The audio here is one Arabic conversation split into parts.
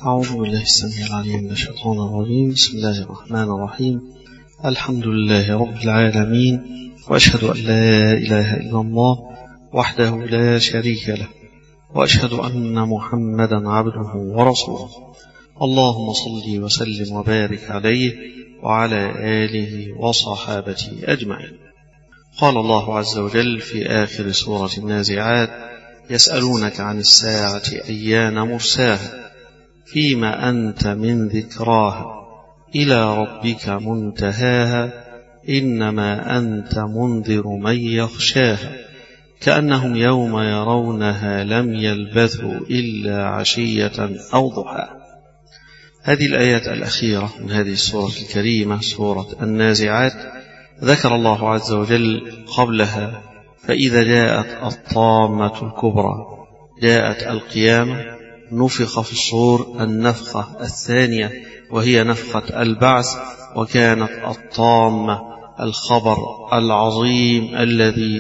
أعوذ بالله السميع العليم من الشيطان الرجيم. بسم الله الرحمن الرحيم. الحمد لله رب العالمين، وأشهد أن لا إله إلا الله وحده لا شريك له، وأشهد أن محمدا عبده ورسوله. اللهم صل وسلم وبارك عليه وعلى آله وصحابته أجمعين. قال الله عز وجل في آخر سورة النازعات: يسألونك عن الساعة أيان مرساها فيما أنت من ذكراها إلى ربك منتهاها إنما أنت منذر من يخشاها كأنهم يوم يرونها لم يلبثوا إلا عشية أو ضحاها. هذه الآيات الأخيرة من هذه السورة الكريمة سورة النازعات ذكر الله عز وجل قبلها: فإذا جاءت الطامة الكبرى، جاءت القيامة، نفخ في الصور النفخة الثانية وهي نفخة البعث، وكانت الطامة الخبر العظيم الذي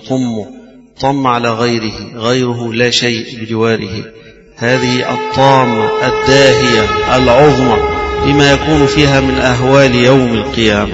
طم على غيره لا شيء بجواره. هذه الطامة الداهية العظمى لما يكون فيها من أهوال يوم القيامة،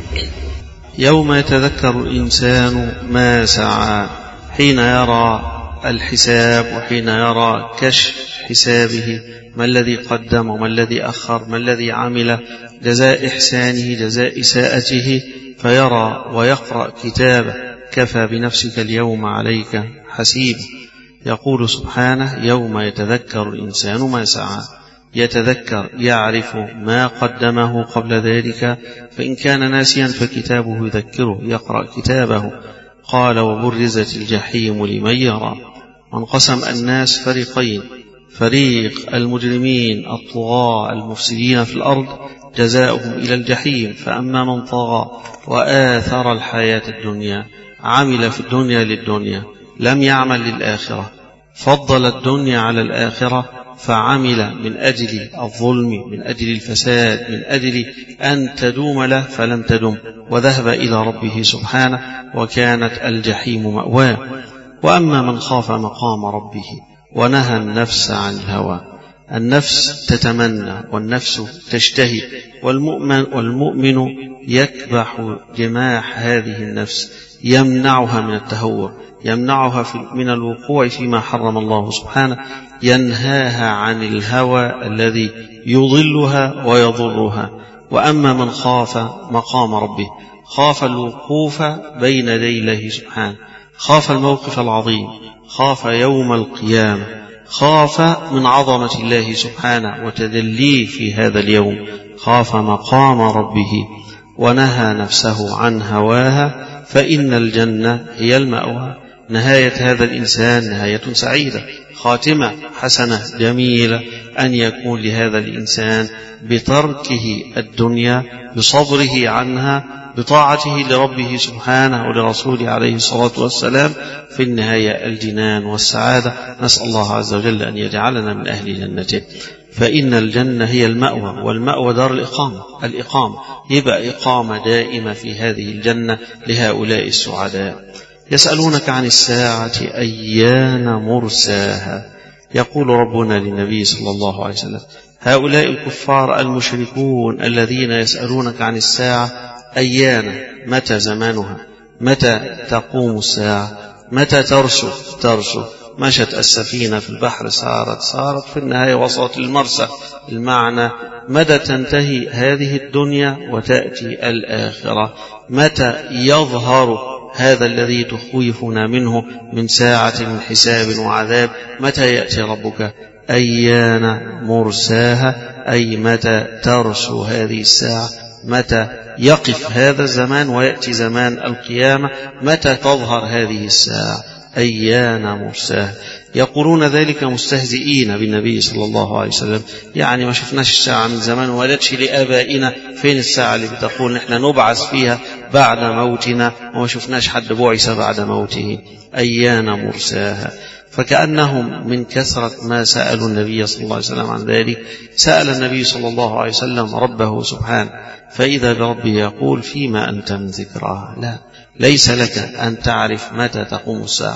يوم يتذكر الإنسان ما سعى، حين يرى الحساب وحين يرى كشف حسابه، ما الذي قدم وما الذي أخر، ما الذي عمل، جزاء إحسانه جزاء إساءته، فيرى ويقرأ كتابه: كفى بنفسك اليوم عليك حسيبا. يقول سبحانه: يوم يتذكر الإنسان ما سعى، يتذكر، يعرف ما قدمه قبل ذلك، فإن كان ناسيا فكتابه يذكره، يقرأ كتابه. قال: وبرزت الجحيم لمن يرى. وانقسم الناس فريقين: فريق المجرمين الطغاة المفسدين في الأرض جزاؤهم إلى الجحيم، فأما من طغى وآثر الحياة الدنيا، عمل في الدنيا للدنيا، لم يعمل للآخرة، فضل الدنيا على الآخرة، فعمل من أجل الظلم، من أجل الفساد، من أجل أن تدوم له فلن تدوم، وذهب إلى ربه سبحانه، وكانت الجحيم مأواه. وأما من خاف مقام ربه ونهى النفس عن الهوى، النفس تتمنى والنفس تشتهي، والمؤمن يكبح جماح هذه النفس، يمنعها من التهور، يمنعها من الوقوع فيما حرم الله سبحانه، ينهاها عن الهوى الذي يضلها ويضرها. وأما من خاف مقام ربه، خاف الوقوف بين يدي الله سبحانه، خاف الموقف العظيم، خاف يوم القيامة، خاف من عظمة الله سبحانه وتدليه في هذا اليوم، خاف مقام ربه ونهى نفسه عن هواها، فإن الجنة هي المأوى. نهاية هذا الإنسان نهاية سعيدة، خاتمة حسنة جميلة، أن يكون لهذا الإنسان بتركه الدنيا، بصبره عنها، بطاعته لربه سبحانه ولرسوله عليه الصلاة والسلام، في النهاية الجنان والسعادة. نسأل الله عز وجل أن يجعلنا من أهل جنته. فإن الجنة هي المأوى، والمأوى دار الإقامة، يبقى إقامة دائمة في هذه الجنة لهؤلاء السعداء. يسألونك عن الساعة أيان مرساها. يقول ربنا للنبي صلى الله عليه وسلم: هؤلاء الكفار المشركون الذين يسألونك عن الساعة أيان، متى زمانها، متى تقوم الساعة، متى ترسو. مشت السفينة في البحر، سارت في النهاية وصلت المرسى، المعنى متى تنتهي هذه الدنيا وتأتي الآخرة، متى يظهر هذا الذي تخوفنا منه من ساعة من حساب وعذاب، متى يأتي ربك. أيان مرساها، أي متى ترسو هذه الساعة، متى يقف هذا الزمان ويأتي زمان القيامة، متى تظهر هذه الساعة. أيان مرساها. يقولون ذلك مستهزئين بالنبي صلى الله عليه وسلم، يعني ما شفناش الساعة من زمان، ولدش لآبائنا، فين الساعة اللي بتقول نحن نبعث فيها بعد موتنا، وما شفناش حد بعث بعد موته. أيان مرساها. فكأنهم من كثرة ما سألوا النبي صلى الله عليه وسلم عن ذلك، سأل النبي صلى الله عليه وسلم ربه سبحانه، فإذا بربه يقول: فيما أنت من ذكراها. لا، ليس لك أن تعرف متى تقوم الساعة،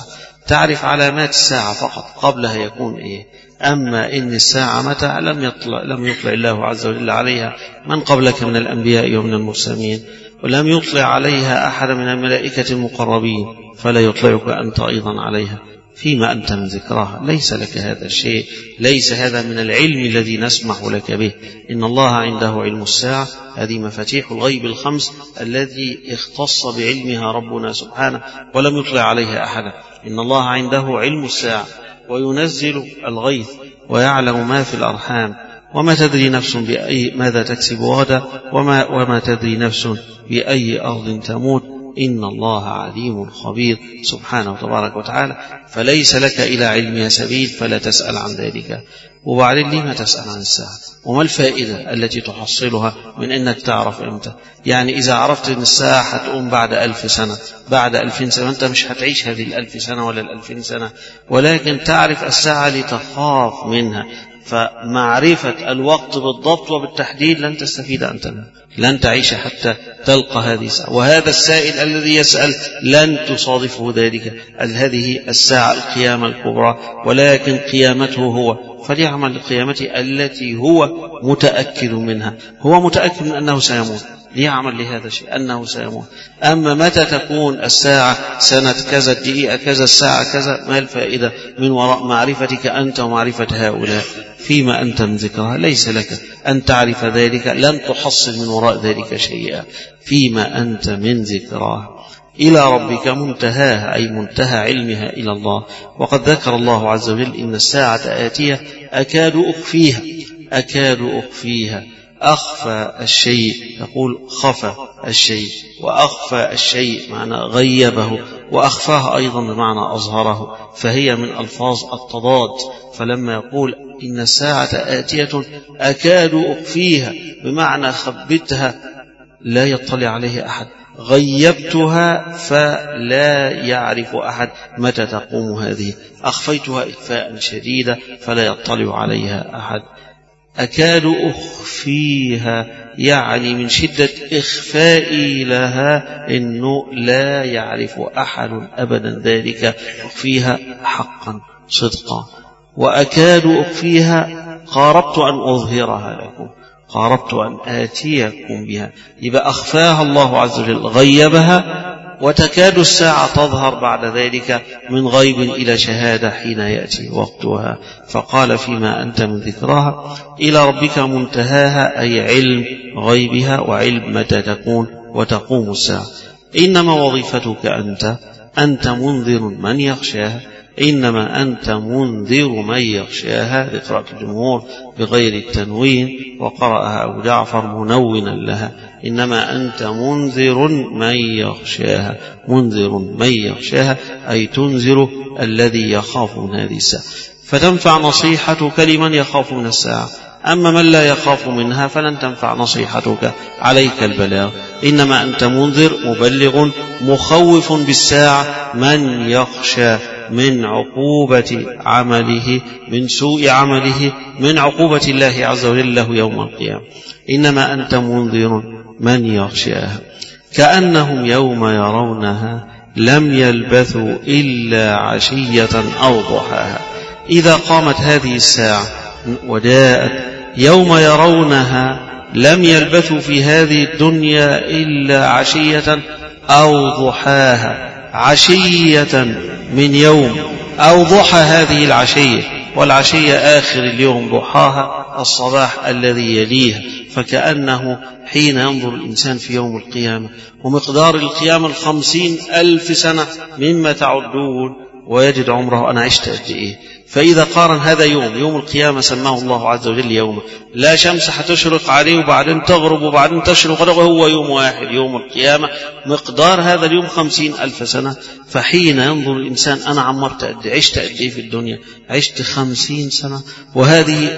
تعرف علامات الساعة فقط، قبلها يكون إيه. أما إن الساعة متى لم يطلع الله عز وجل عليها من قبلك من الأنبياء ومن المرسلين، ولم يطلع عليها أحد من الملائكة المقربين، فلا يطلعك أنت أيضا عليها. فيما أنت من ذكراها، ليس لك هذا الشيء، ليس هذا من العلم الذي نسمح لك به. إن الله عنده علم الساعة، هذه مفاتيح الغيب الخمس الذي اختص بعلمها ربنا سبحانه ولم يطلع عليها أحدا. إن الله عنده علم الساعة وينزل الغيث ويعلم ما في الأرحام وما تدري نفس ماذا تكسب غدا وما تدري نفس بأي أرض تموت. إن الله عليم خبير سبحانه تبارك وتعالى. فليس لك إلى علمها سبيل، فلا تسأل عن ذلك. وبعدين لما تسأل عن الساعة؟ وما الفائدة التي تحصلها من أنك تعرف إمتى؟ يعني إذا عرفت أن الساعة هتقوم بعد 1000 سنة، بعد 2000 سنة، أنت مش هتعيش هذه 1000 سنة ولا 2000 سنة، ولكن تعرف الساعة لتخاف منها. فمعرفة الوقت بالضبط وبالتحديد لن تستفيد أنت، لن تعيش حتى تلقى هذه الساعة. وهذا السائل الذي يسأل لن تصادفه ذلك هذه الساعة القيامة الكبرى، ولكن قيامته هو، فليعمل لقيامته التي هو متأكد منها. هو متأكد من أنه سيموت، ليعمل لهذا الشيء أنه سيموت. أما متى تكون الساعة، سنة كذا، الدقيقة كذا، الساعة كذا، ما الفائدة من وراء معرفتك أنت ومعرفة هؤلاء؟ فيما أنت من ذكرها، ليس لك أن تعرف ذلك، لن تحصل من وراء ذلك شيئا. فيما أنت من ذكرها. إلى ربك منتهاها، أي منتهى علمها إلى الله. وقد ذكر الله عز وجل إن الساعة آتية أكاد أخفيها. أخفى الشيء، يقول خفى الشيء، وأخفى الشيء معنى غيبه، وأخفاه أيضا بمعنى أظهره، فهي من ألفاظ التضاد. فلما يقول إن الساعة آتية أكاد أخفيها بمعنى خبتها لا يطلع عليه أحد، غيبتها فلا يعرف أحد متى تقوم هذه، أخفيتها إخفاء شديدا فلا يطلع عليها أحد. أكاد أخفيها يعني من شدة إخفائي لها إنه لا يعرف أحد أبدا ذلك، أخفيها حقا صدقا. وأكاد أخفيها قاربت أن أظهرها لكم، قاربت أن آتيكم بها. يبقى أخفاها الله عز وجل، غيبها، وتكاد الساعة تظهر بعد ذلك من غيب إلى شهادة حين يأتي وقتها. فقال فيما أنت من ذكراها. إلى ربك منتهاها، أي علم غيبها وعلم متى تكون وتقوم الساعة. إنما وظيفتك أنت منذر من يخشاها، إنما أنت منذر من يخشاها لقراءة الجمهور بغير التنوين، وقرأها أبو جعفر منونا لها. إنما أنت منذر من يخشاها، منذر من يخشاها أي تنذر الذي يخاف من هذه الساعة. فتنفع نصيحتك لمن يخاف من الساعة، أما من لا يخاف منها فلن تنفع نصيحتك، عليك البلاغ. إنما أنت منذر مبلغ مخوف بالساعة من يخشى من عقوبة عمله، من سوء عمله، من عقوبة الله عز وجل له يوم القيامة. إنما أنت منذر من يخشاها. كأنهم يوم يرونها لم يلبثوا إلا عشية أو ضحاها. إذا قامت هذه الساعة وجاءت يوم يرونها لم يلبثوا في هذه الدنيا إلا عشية أو ضحاها، عشية من يوم أو ضحى هذه العشية، والعشية آخر اليوم، ضحاها الصباح الذي يليها. فكأنه حين ينظر الإنسان في يوم القيامة ومقدار القيامة 50,000 سنة مما تعدون، ويجد عمره أنا عشت قد إيه. فإذا قارن هذا يوم القيامة سماه الله عز وجل يوم لا شمس هتشرق عليه وبعدين تغرب وبعدين تشرق، هو يوم واحد، يوم القيامة مقدار هذا اليوم 50,000 سنة. فحين ينظر الإنسان أنا عمرت قد عشت قد إيه في الدنيا، عشت 50 سنة، وهذه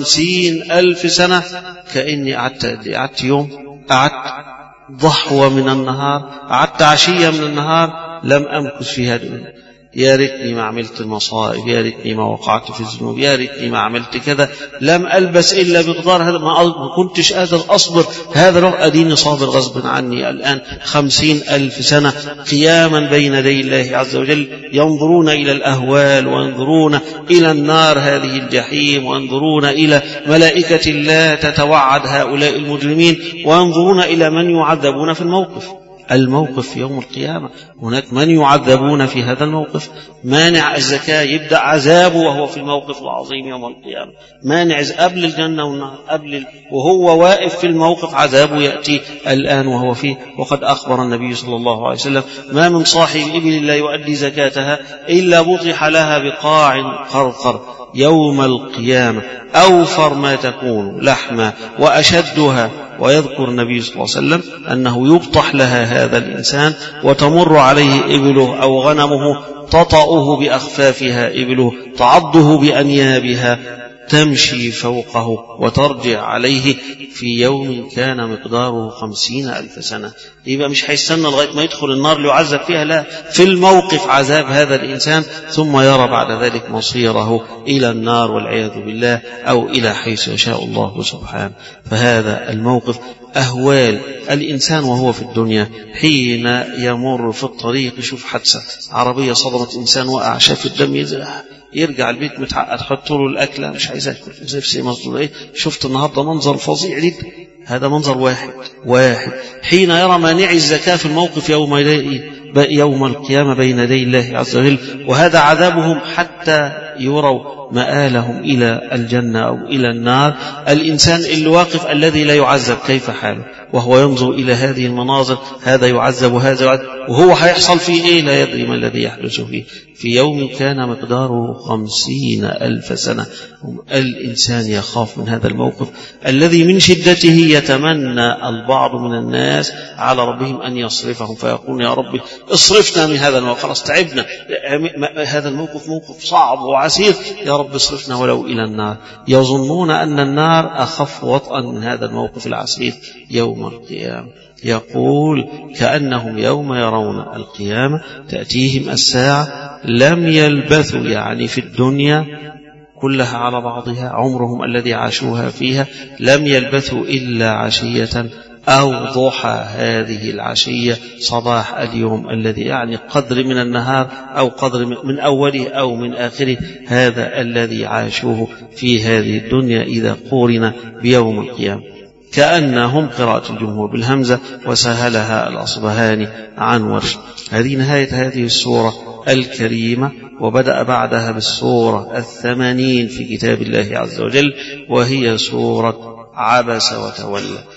50,000 سنة كأني قعدت قد إيه، قعدت يوم، قعدت ضحوة من النهار، قعدت عشية من النهار، لم أمكث في هذه. يا ريتني ما عملت المصائب، يا ريتني ما وقعت في الذنوب، يا ريتني ما عملت كذا، لم ألبس إلا بقدار هذا، ما كنتش قادر أصبر هذا الوقت، أديني صابر غصب عني الآن 50,000 سنة قياما بين يدي الله عز وجل، ينظرون إلى الأهوال وينظرون إلى النار هذه الجحيم، وينظرون إلى ملائكة الله تتوعد هؤلاء المجرمين، وينظرون إلى من يعذبون في الموقف في يوم القيامة. هناك من يعذبون في هذا الموقف، مانع الزكاة يبدأ عذابه وهو في الموقف العظيم يوم القيامة، مانع قبل الجنة والنار، وهو واقف في الموقف عذابه يأتي الآن وهو فيه. وقد أخبر النبي صلى الله عليه وسلم: ما من صاحب إبل لا يؤدي زكاتها إلا بطح لها بقاع قرقر يوم القيامة أوفر ما تكون لحما وأشدها. ويذكر النبي صلى الله عليه وسلم أنه يبطح لها هذا الإنسان وتمر عليه إبله أو غنمه، تطأه بأخفافها إبله، تعضه بأنيابها، تمشي فوقه وترجع عليه في يوم كان مقداره 50,000 سنة. يبقى مش هيستنى لغاية ما يدخل النار ليعذب فيها، لا، في الموقف عذاب هذا الإنسان، ثم يرى بعد ذلك مصيره إلى النار والعياذ بالله، أو إلى حيث يشاء الله سبحانه. فهذا الموقف أهوال الإنسان وهو في الدنيا، حين يمر في الطريق يشوف حادثة عربية صدمت إنسان، وقع، شاف الدم، يرجع البيت متعقد، حط له الأكلة مش عايز أكل، نفسي مصدر إيه، شفت النهارده منظر فظيع جدا. هذا منظر واحد. حين يرى مانع الزكاة في الموقف يوم القيامة بين يدي الله عز وجل، وهذا عذابهم حتى يروا مآلهم إلى الجنة أو إلى النار. الإنسان اللي واقف الذي لا يعذب كيف حاله وهو ينظر إلى هذه المناظر، هذا يعذب وهذا يعذب، وهو هيحصل فيه إيه لا يدري ما الذي يحدث فيه. في يوم كان مقداره 50,000 سنة. الإنسان يخاف من هذا الموقف الذي من شدته يتمنى البعض من الناس على ربهم أن يصرفهم، فيقول: يا رب اصرفنا من هذا الموقف، خلاص تعبنا، هذا الموقف موقف صعب وعسير، يا رب اصرفنا ولو إلى النار. يظنون أن النار أخف وطئا من هذا الموقف العسير يوم القيامة. يقول: كأنهم يوم يرون القيامة تأتيهم الساعة لم يلبثوا، يعني في الدنيا كلها على بعضها عمرهم الذي عاشوها فيها، لم يلبثوا إلا عشية أو ضحى هذه العشية، صباح اليوم الذي يعني قدر من النهار أو قدر من أوله أو من آخره، هذا الذي عاشوه في هذه الدنيا إذا قورن بيوم القيامة. كأنهم، قراءة الجمهور بالهمزة وسهلها الأصبهاني عن ورش. هذه نهاية هذه السورة الكريمة، وبدأ بعدها بالسورة 80 في كتاب الله عز وجل، وهي سورة عبس وتولى.